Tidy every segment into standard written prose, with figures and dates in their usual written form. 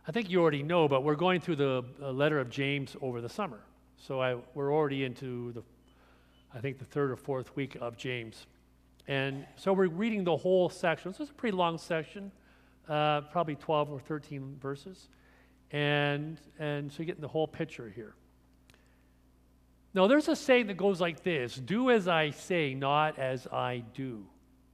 I think you already know, but we're going through the letter of James over the summer. So we're already into I think the third or fourth week of James. And so we're reading the whole section. So it's a pretty long section, probably 12 or 13 verses. And so you're getting the whole picture here. Now, there's a saying that goes like this: do as I say, not as I do.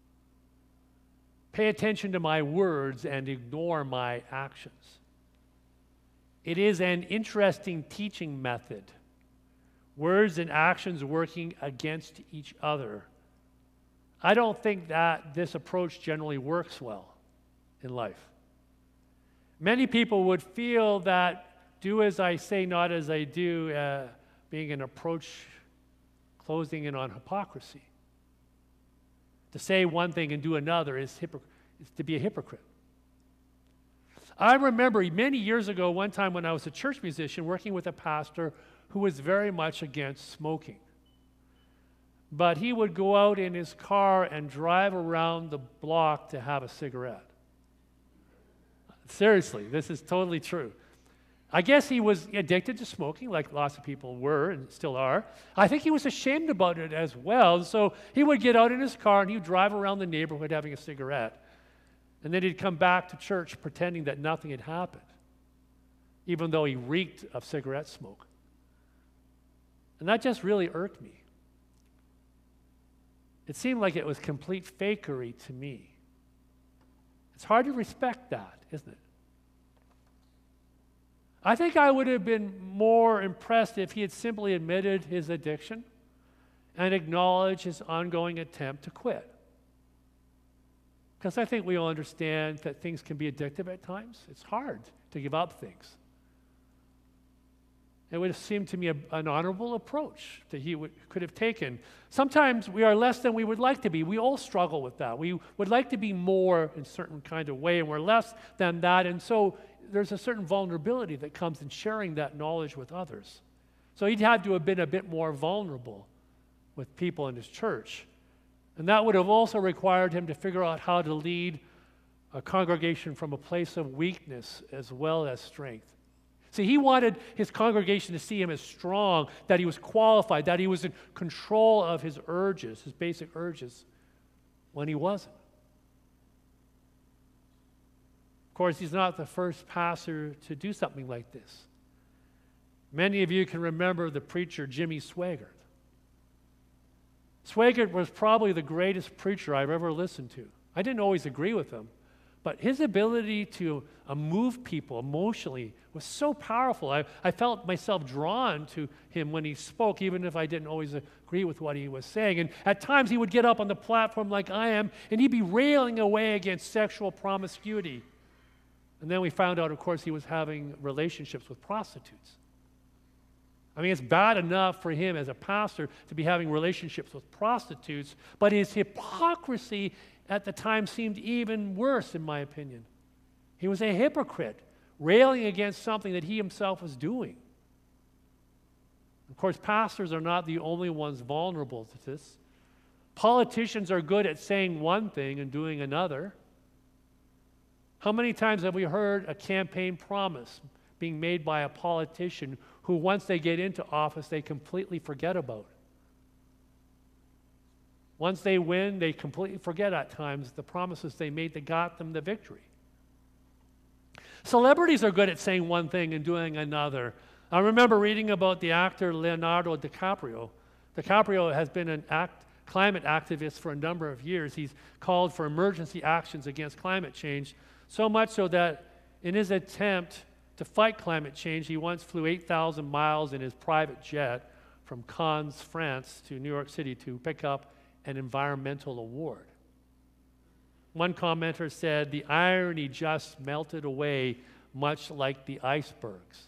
Pay attention to my words and ignore my actions. It is an interesting teaching method. Words and actions working against each other. I don't think that this approach generally works well in life. Many people would feel that do as I say, not as I do, being an approach closing in on hypocrisy. To say one thing and do another is to be a hypocrite. I remember many years ago, one time when I was a church musician, working with a pastor who was very much against smoking. But he would go out in his car and drive around the block to have a cigarette. Seriously, this is totally true. I guess he was addicted to smoking, like lots of people were and still are. I think he was ashamed about it as well. So he would get out in his car and he'd drive around the neighborhood having a cigarette. And then he'd come back to church pretending that nothing had happened, even though he reeked of cigarette smoke. And that just really irked me. It seemed like it was complete fakery to me. It's hard to respect that, isn't it? I think I would have been more impressed if he had simply admitted his addiction and acknowledged his ongoing attempt to quit. Because I think we all understand that things can be addictive at times. It's hard to give up things. It would have seemed to me an honorable approach that he could have taken. Sometimes we are less than we would like to be. We all struggle with that. We would like to be more in a certain kind of way, and we're less than that. And so there's a certain vulnerability that comes in sharing that knowledge with others. So he'd had to have been a bit more vulnerable with people in his church. And that would have also required him to figure out how to lead a congregation from a place of weakness as well as strength. See, he wanted his congregation to see him as strong, that he was qualified, that he was in control of his urges, his basic urges, when he wasn't. Of course, he's not the first pastor to do something like this. Many of you can remember the preacher Jimmy Swaggart. Swaggart was probably the greatest preacher I've ever listened to. I didn't always agree with him, but his ability to move people emotionally was so powerful. I felt myself drawn to him when he spoke, even if I didn't always agree with what he was saying. And at times he would get up on the platform like I am, and he'd be railing away against sexual promiscuity. And then we found out, of course, he was having relationships with prostitutes. I mean, it's bad enough for him as a pastor to be having relationships with prostitutes, but his hypocrisy at the time seemed even worse, in my opinion. He was a hypocrite, railing against something that he himself was doing. Of course, pastors are not the only ones vulnerable to this. Politicians are good at saying one thing and doing another. How many times have we heard a campaign promise being made by a politician who, once they get into office, they completely forget about? Once they win, they completely forget at times the promises they made that got them the victory. Celebrities are good at saying one thing and doing another. I remember reading about the actor Leonardo DiCaprio. DiCaprio has been an climate activist for a number of years. He's called for emergency actions against climate change, so much so that in his attempt to fight climate change, he once flew 8,000 miles in his private jet from Cannes, France to New York City to pick up an environmental award. One commenter said, "The irony just melted away, much like the icebergs."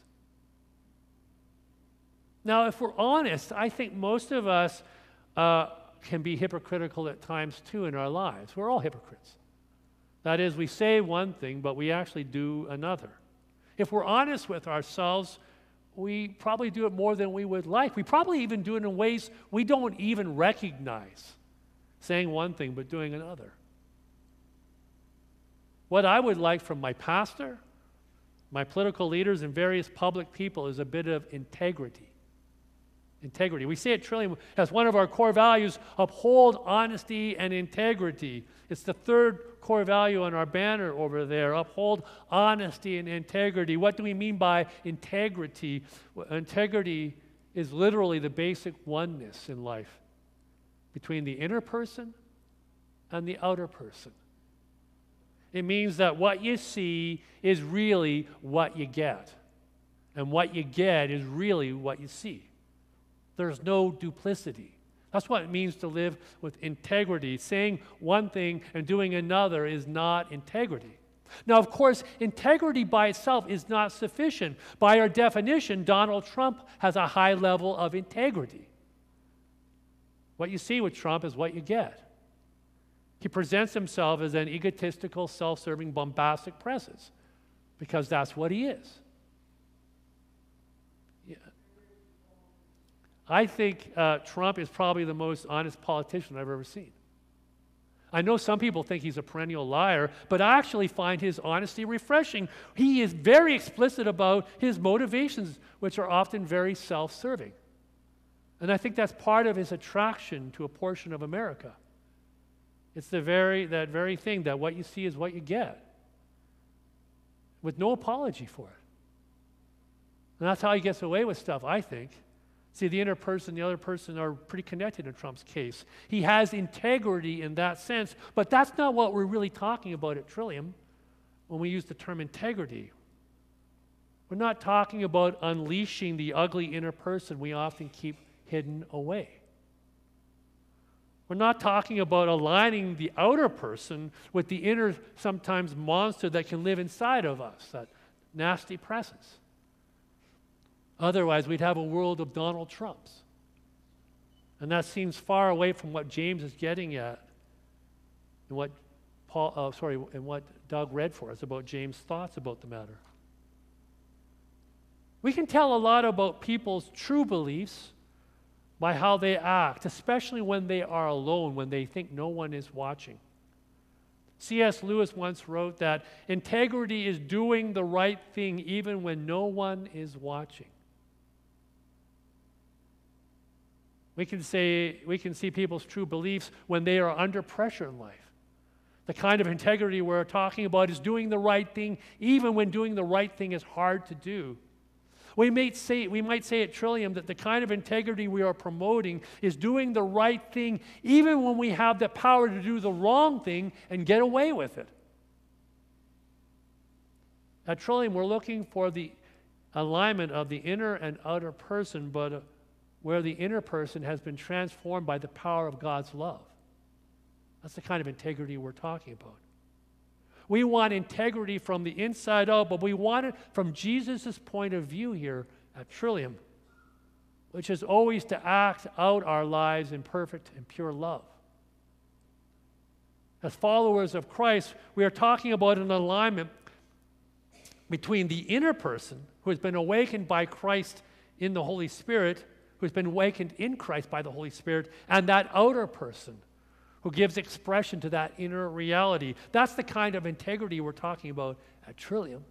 Now, if we're honest, I think most of us can be hypocritical at times too in our lives. We're all hypocrites. That is, we say one thing, but we actually do another. If we're honest with ourselves, we probably do it more than we would like. We probably even do it in ways we don't even recognize, saying one thing but doing another. What I would like from my pastor, my political leaders and various public people is a bit of integrity. Integrity. We say at Trillium as one of our core values, uphold honesty and integrity. It's the third core value on our banner over there, uphold honesty and integrity. What do we mean by integrity? Integrity is literally the basic oneness in life between the inner person and the outer person. It means that what you see is really what you get, and what you get is really what you see. There's no duplicity. That's what it means to live with integrity. Saying one thing and doing another is not integrity. Now, of course, integrity by itself is not sufficient. By our definition, Donald Trump has a high level of integrity. What you see with Trump is what you get. He presents himself as an egotistical, self-serving, bombastic presence because that's what he is. I think Trump is probably the most honest politician I've ever seen. I know some people think he's a perennial liar, but I actually find his honesty refreshing. He is very explicit about his motivations, which are often very self-serving. And I think that's part of his attraction to a portion of America. It's that very thing that what you see is what you get, with no apology for it. And that's how he gets away with stuff, I think. See, the inner person, the other person are pretty connected in Trump's case. He has integrity in that sense, but that's not what we're really talking about at Trillium when we use the term integrity. We're not talking about unleashing the ugly inner person we often keep hidden away. We're not talking about aligning the outer person with the inner, sometimes monster that can live inside of us, that nasty presence. Otherwise, we'd have a world of Donald Trumps. And that seems far away from what James is getting at and what Doug read for us about James' thoughts about the matter. We can tell a lot about people's true beliefs by how they act, especially when they are alone, when they think no one is watching. C.S. Lewis once wrote that integrity is doing the right thing even when no one is watching. We can see people's true beliefs when they are under pressure in life. The kind of integrity we're talking about is doing the right thing even when doing the right thing is hard to do. We might say at Trillium that the kind of integrity we are promoting is doing the right thing even when we have the power to do the wrong thing and get away with it. At Trillium, we're looking for the alignment of the inner and outer person, but where the inner person has been transformed by the power of God's love. That's the kind of integrity we're talking about. We want integrity from the inside out, but we want it from Jesus' point of view here at Trillium, which is always to act out our lives in perfect and pure love. As followers of Christ, we are talking about an alignment between the inner person, who has been awakened by Christ in the Holy Spirit, who's been awakened in Christ by the Holy Spirit, and that outer person who gives expression to that inner reality. That's the kind of integrity we're talking about at Trillium.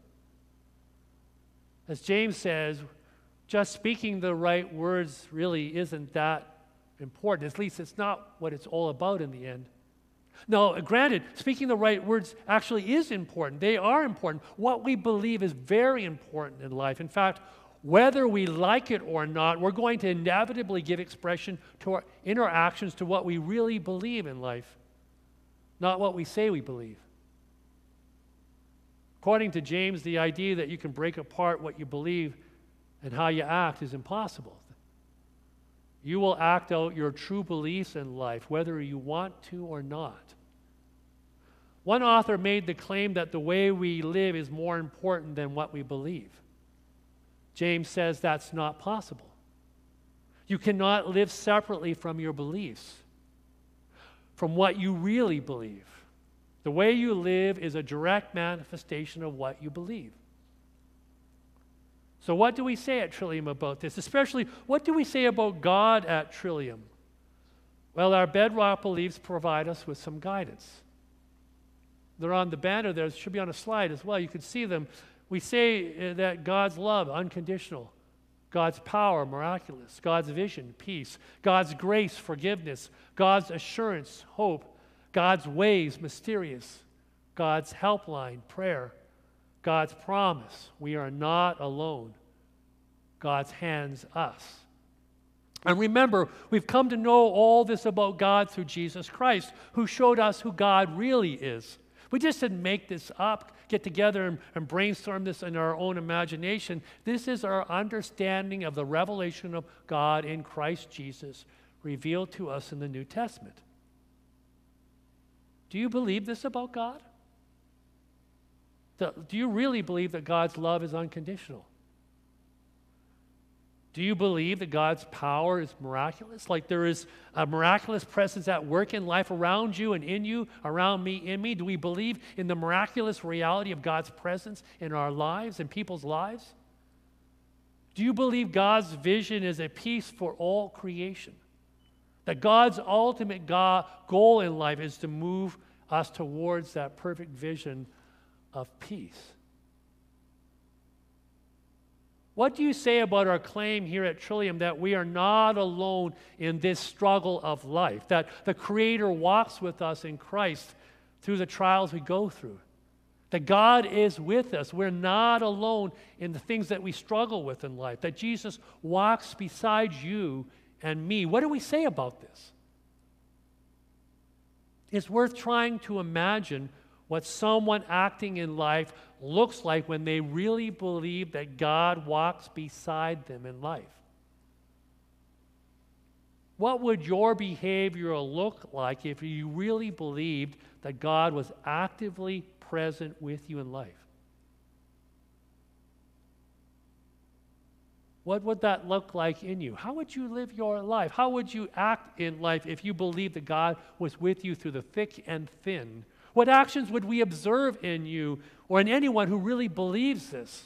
As James says, just speaking the right words really isn't that important. At least it's not what it's all about in the end. Now, granted, speaking the right words actually is important. They are important. What we believe is very important in life. In fact, whether we like it or not, we're going to inevitably give expression to our inner actions to what we really believe in life, not what we say we believe. According to James, the idea that you can break apart what you believe and how you act is impossible. You will act out your true beliefs in life, whether you want to or not. One author made the claim that the way we live is more important than what we believe. James says that's not possible. You cannot live separately from your beliefs, from what you really believe. The way you live is a direct manifestation of what you believe. So what do we say at Trillium about this? Especially, what do we say about God at Trillium? Well, our bedrock beliefs provide us with some guidance. They're on the banner there. It should be on a slide as well. You can see them. We say that God's love, unconditional. God's power, miraculous. God's vision, peace. God's grace, forgiveness. God's assurance, hope. God's ways, mysterious. God's helpline, prayer. God's promise, we are not alone. God's hands, us. And remember, we've come to know all this about God through Jesus Christ, who showed us who God really is. We just didn't make this up, get together and brainstorm this in our own imagination. This is our understanding of the revelation of God in Christ Jesus, revealed to us in the New Testament. Do you believe this about God? Do you really believe that God's love is unconditional? Do you believe that God's power is miraculous? Like there is a miraculous presence at work in life around you and in you, around me, in me? Do we believe in the miraculous reality of God's presence in our lives and people's lives? Do you believe God's vision is a peace for all creation? That God's ultimate goal in life is to move us towards that perfect vision of peace? What do you say about our claim here at Trillium that we are not alone in this struggle of life, that the Creator walks with us in Christ through the trials we go through, that God is with us, we're not alone in the things that we struggle with in life, that Jesus walks beside you and me? What do we say about this? It's worth trying to imagine what someone acting in life looks like when they really believe that God walks beside them in life. What would your behavior look like if you really believed that God was actively present with you in life? What would that look like in you? How would you live your life? How would you act in life if you believed that God was with you through the thick and thin? What actions would we observe in you or in anyone who really believes this?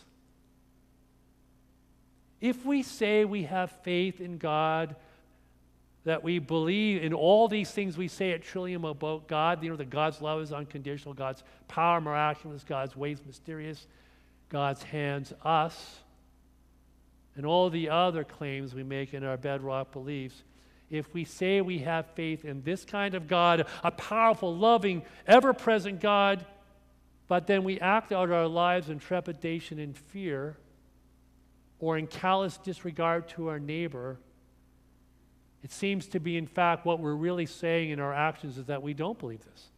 If we say we have faith in God, that we believe in all these things we say at Trillium about God, that God's love is unconditional, God's power miraculous, God's ways mysterious, God's hands us, and all the other claims we make in our bedrock beliefs, if we say we have faith in this kind of God, a powerful, loving, ever-present God, but then we act out our lives in trepidation and fear, or in callous disregard to our neighbor, it seems to be, in fact, what we're really saying in our actions is that we don't believe this.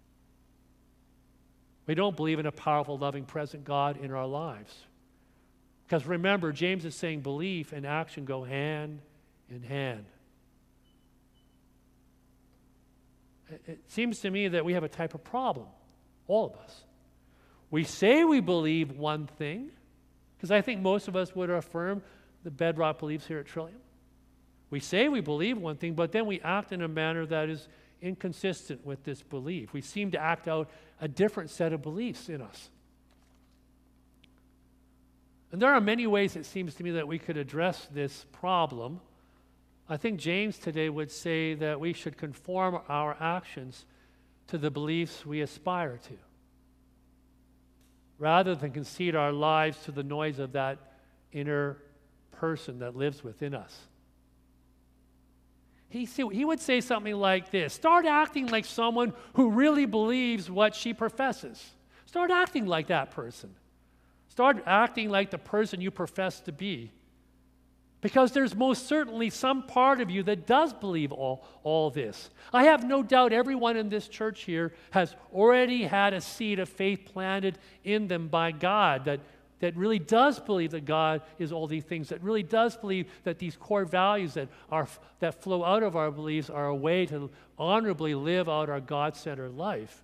We don't believe in a powerful, loving, present God in our lives. Because remember, James is saying belief and action go hand in hand. It seems to me that we have a type of problem, all of us. We say we believe one thing, because I think most of us would affirm the bedrock beliefs here at Trillium. We say we believe one thing, but then we act in a manner that is inconsistent with this belief. We seem to act out a different set of beliefs in us. And there are many ways, it seems to me, that we could address this problem. I think James today would say that we should conform our actions to the beliefs we aspire to, rather than concede our lives to the noise of that inner person that lives within us. He would say something like this: start acting like someone who really believes what she professes. Start acting like that person. Start acting like the person you profess to be. Because there's most certainly some part of you that does believe all this. I have no doubt everyone in this church here has already had a seed of faith planted in them by God that really does believe that God is all these things, that really does believe that these core values that flow out of our beliefs are a way to honorably live out our God-centered life.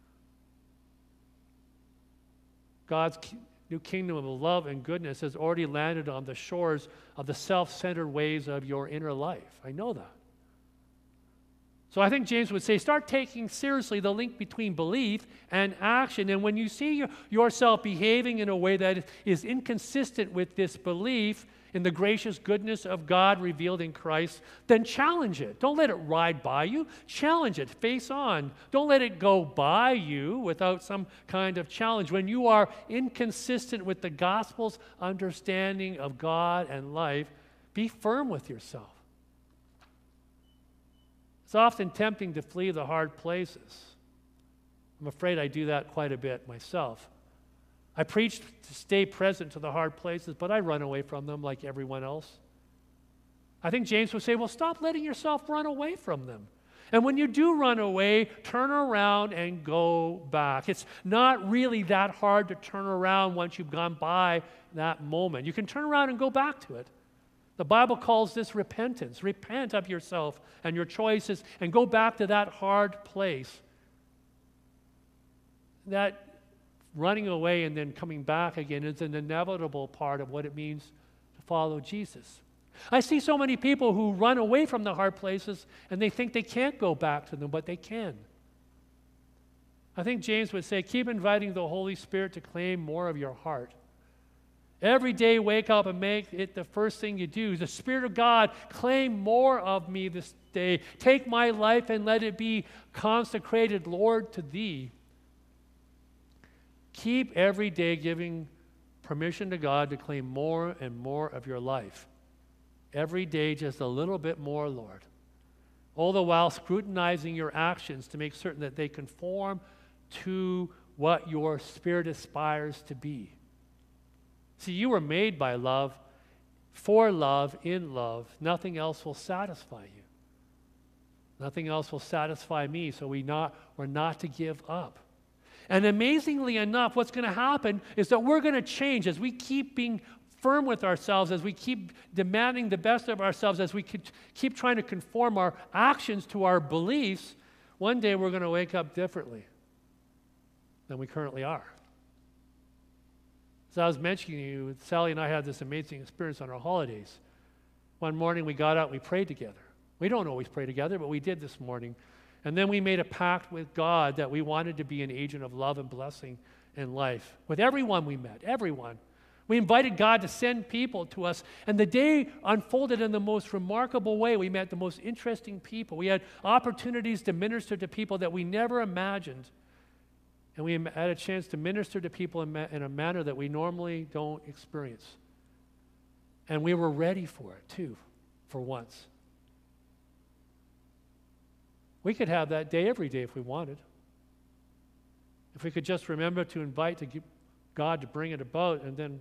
God's new kingdom of love and goodness has already landed on the shores of the self-centered ways of your inner life. I know that. So I think James would say, start taking seriously the link between belief and action. And when you see yourself behaving in a way that is inconsistent with this belief in the gracious goodness of God revealed in Christ, then challenge it. Don't let it ride by you. Challenge it. Face on. Don't let it go by you without some kind of challenge. When you are inconsistent with the gospel's understanding of God and life, be firm with yourself. It's often tempting to flee the hard places. I'm afraid I do that quite a bit myself. I preach to stay present to the hard places, but I run away from them like everyone else. I think James would say, well, stop letting yourself run away from them. And when you do run away, turn around and go back. It's not really that hard to turn around once you've gone by that moment. You can turn around and go back to it. The Bible calls this repentance. Repent of yourself and your choices and go back to that hard place. That running away and then coming back again is an inevitable part of what it means to follow Jesus. I see so many people who run away from the hard places and they think they can't go back to them, but they can. I think James would say, keep inviting the Holy Spirit to claim more of your heart. Every day, wake up and make it the first thing you do. The Spirit of God, claim more of me this day. Take my life and let it be consecrated, Lord, to Thee. Keep every day giving permission to God to claim more and more of your life. Every day, just a little bit more, Lord. All the while scrutinizing your actions to make certain that they conform to what your Spirit aspires to be. See, you were made by love, for love, in love. Nothing else will satisfy you. Nothing else will satisfy me, so we're not to give up. And amazingly enough, what's going to happen is that we're going to change as we keep being firm with ourselves, as we keep demanding the best of ourselves, as we keep trying to conform our actions to our beliefs. One day we're going to wake up differently than we currently are. As I was mentioning to you, Sally and I had this amazing experience on our holidays. One morning we got out and we prayed together. We don't always pray together, but we did this morning. And then we made a pact with God that we wanted to be an agent of love and blessing in life. With everyone we met, everyone. We invited God to send people to us, and the day unfolded in the most remarkable way. We met the most interesting people. We had opportunities to minister to people that we never imagined. And we had a chance to minister to people in a manner that we normally don't experience. And we were ready for it, too, for once. We could have that day every day if we wanted. If we could just remember to invite God to bring it about, and then,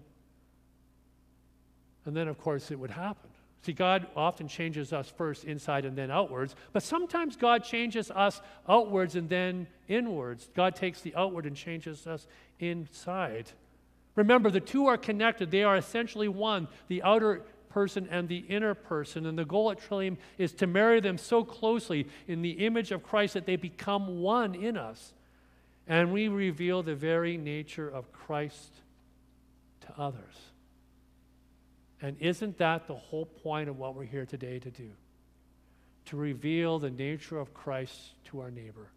of course, it would happen. See, God often changes us first inside and then outwards, but sometimes God changes us outwards and then inwards. God takes the outward and changes us inside. Remember, the two are connected. They are essentially one, the outer person and the inner person. And the goal at Trillium is to marry them so closely in the image of Christ that they become one in us. And we reveal the very nature of Christ to others. And isn't that the whole point of what we're here today to do? To reveal the nature of Christ to our neighbor.